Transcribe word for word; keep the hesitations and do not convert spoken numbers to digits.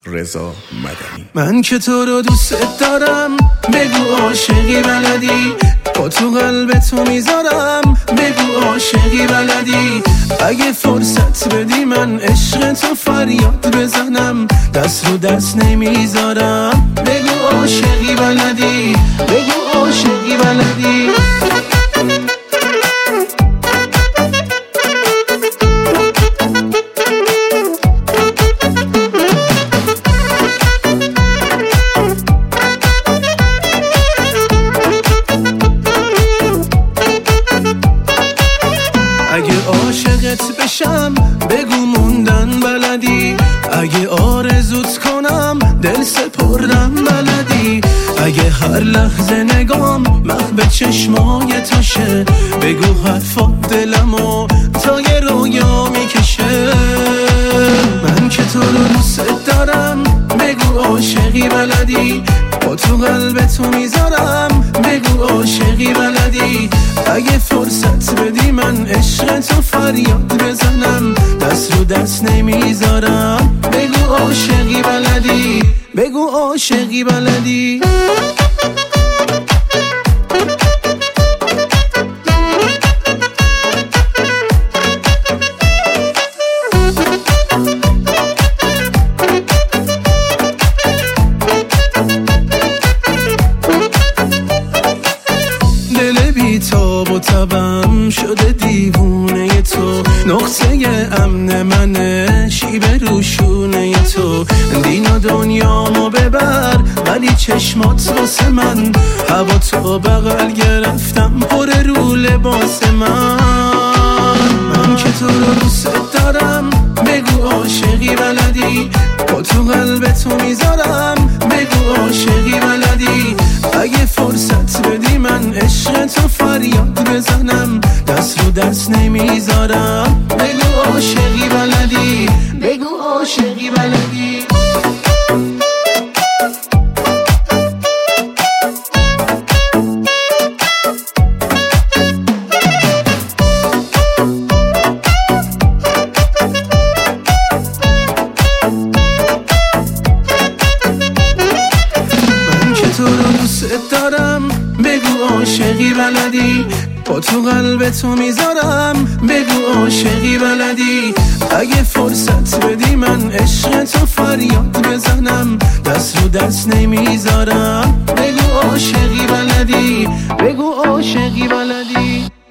رضا مدنی. من که تو رو دوست دارم، بگو عاشقی بلدی، با تو قلب تو میذارم، بگو عاشقی بلدی. اگه فرصت بدی من عشق تو فریاد بزنم، دست رو دست نمیذارم. بگو عاشقی بلدی، بگو عاشقی بلدی. اگه عاشقت بشم بگو موندن بلدی، اگه آرزوت کنم دل سپردن بلدی. اگه هر لحظه نگام محو چشمای توشه، بگو حرفات دلمو تا یه رویا میکشه. من که تو رو دوست دارم، بگو عاشقی بلدی، با تو قلب تو میذارم، بگو عاشقی بلدی. اگه فرصت بدی من عشق تو فریاد بزنم، دست رو دست نمیذارم. بگو عاشقی بلدی، بگو عاشقی بلدی. دل بی تاب و تبم شده دیوونه تو، نقطه امن منه شیبه روشونه تو. دین و دنیامو ببر ولی چشمات واسه من، هوا تو بغل گرفتم پر رو لباس من. من که تو رو دوست دارم، بگو عاشقی بلدی، با تو قلب تو میذارم، بگو عاشقی بلدی. اگه فرصت بدی من عشق تو فریاد بزنم، دست رو دست نمیذارم. بگو عاشقی بلدی، بگو عاشقی بلدی. تو رو دوست دارم، بگو عاشقی بلدی، با تو قلب تو میذارم، بگو عاشقی بلدی. اگه فرصت بدی من عشق تو فریاد بزنم، دست رو دست نمیذارم. بگو عاشقی بلدی، بگو عاشقی بلدی.